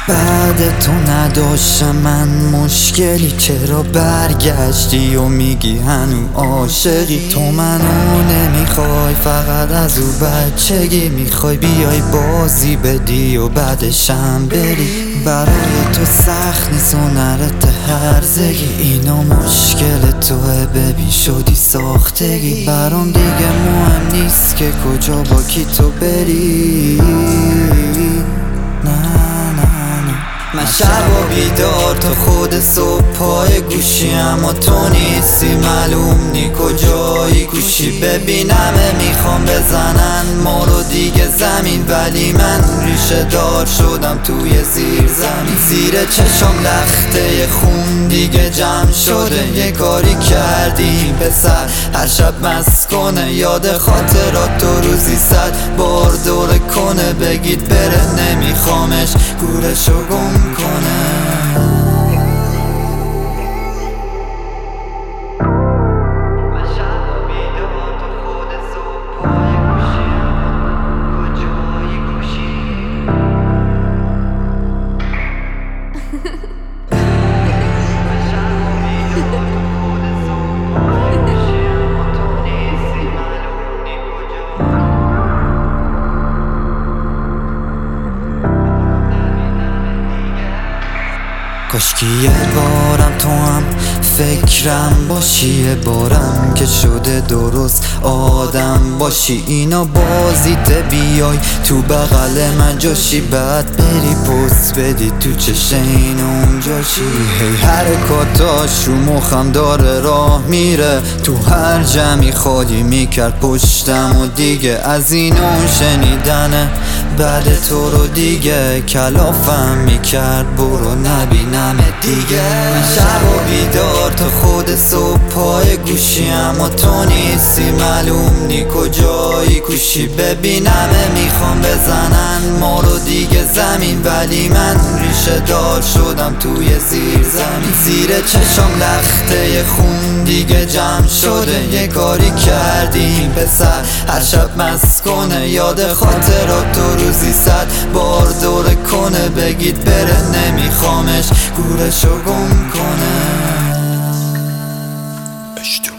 بعد تو نداشتم من مشکلی، چرا برگشتی و میگی هنو عاشقی؟ تو منو نمیخوای، فقط از او بچگی میخوای بیای بازی بدی و بعدشم بری. برای تو سخت نیست هنرت هرزگی، اینا مشکل توه، ببین شدی ساختگی. برام دیگه مهم نیست که کجا با کی تو بری. من شب و بیدار تا خود صبح پای گوشی، اما تو نیستی، معلوم نی کجایی گوشی. ببینمه میخوام بزنن ما رو دیگه زمین، ولی من ریشه دار شدم توی زیر زمین. زیر چشم لخته خون دیگه جمع شده، یه کاری کردیم پسر هر شب مست کنه. یاد خاطرات تو روزی 100 بار دوره کنه، بگید بره نمیخوامش گورشو گم کنه. کاشکی یه بارم تو هم فکرم باشی، یه بارم که شده درست آدم باشی. اینا بازیته بیای تو بغل من جاشی، بعد بری پست بدی تو چشم این اونجاشی. هی حرکاتاش رو مخم داره راه میره، تو هر جمعی خالی میکرد پشتم و دیگه از این اون شنیدنه بعد تو رو دیگه کلافم میکرد برو نبینم دیگه. من شب و بیدار تا خود صبح پای گوشی، اما تو نیستی، معلوم نی کجایی گوشی. ببینمه میخوام بزنن ما رو دیگه زمین، ولی من ریشه دار شدم توی زیر زمین. زیر چشم لخته خون دیگه جمع شده، یه کاری کردیم پسر هر شب مست کنه. یاد خاطرات تو روزی 100 بار دوره کنه، بگید بره نمیخوامش گورشو گم کنه.